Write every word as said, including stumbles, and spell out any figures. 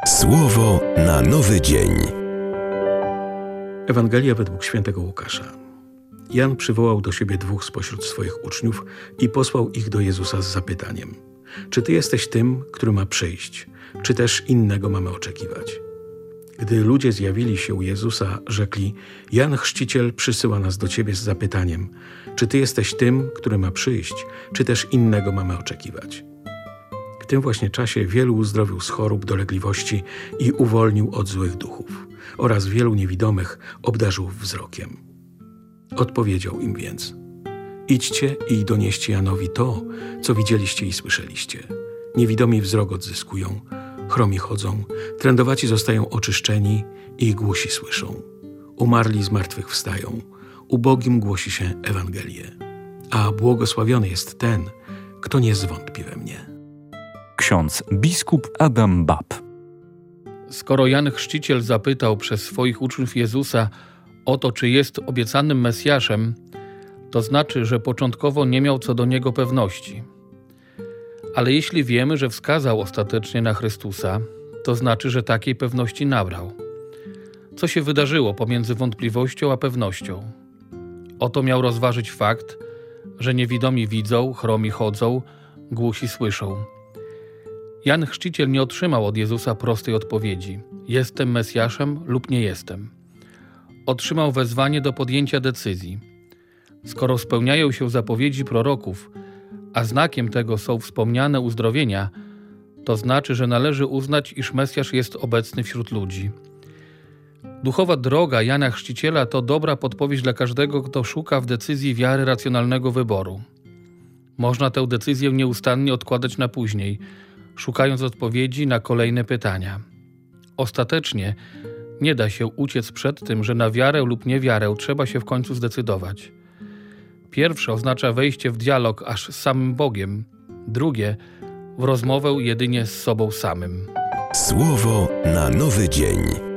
Słowo na nowy dzień. Ewangelia według świętego Łukasza. Jan przywołał do siebie dwóch spośród swoich uczniów i posłał ich do Jezusa z zapytaniem: czy Ty jesteś tym, który ma przyjść, czy też innego mamy oczekiwać? Gdy ludzie zjawili się u Jezusa, rzekli: Jan Chrzciciel przysyła nas do Ciebie z zapytaniem: czy Ty jesteś tym, który ma przyjść, czy też innego mamy oczekiwać? W tym właśnie czasie wielu uzdrowił z chorób, dolegliwości i uwolnił od złych duchów, oraz wielu niewidomych obdarzył wzrokiem. Odpowiedział im więc: idźcie i donieście Janowi to, co widzieliście i słyszeliście. Niewidomi wzrok odzyskują, chromi chodzą, trędowaci zostają oczyszczeni i głusi słyszą. Umarli z martwych wstają, ubogim głosi się Ewangelię. A błogosławiony jest ten, kto nie zwątpi we mnie. Ksiądz biskup Adam Bab. Skoro Jan Chrzciciel zapytał przez swoich uczniów Jezusa o to, czy jest obiecanym Mesjaszem, to znaczy, że początkowo nie miał co do niego pewności. Ale jeśli wiemy, że wskazał ostatecznie na Chrystusa, to znaczy, że takiej pewności nabrał. Co się wydarzyło pomiędzy wątpliwością a pewnością? Oto miał rozważyć fakt, że niewidomi widzą, chromi chodzą, głusi słyszą. Jan Chrzciciel nie otrzymał od Jezusa prostej odpowiedzi: jestem Mesjaszem lub nie jestem. Otrzymał wezwanie do podjęcia decyzji. Skoro spełniają się zapowiedzi proroków, a znakiem tego są wspomniane uzdrowienia, to znaczy, że należy uznać, iż Mesjasz jest obecny wśród ludzi. Duchowa droga Jana Chrzciciela to dobra podpowiedź dla każdego, kto szuka w decyzji wiary racjonalnego wyboru. Można tę decyzję nieustannie odkładać na później, szukając odpowiedzi na kolejne pytania. Ostatecznie nie da się uciec przed tym, że na wiarę lub niewiarę trzeba się w końcu zdecydować. Pierwsze oznacza wejście w dialog aż z samym Bogiem, drugie w rozmowę jedynie z sobą samym. Słowo na nowy dzień.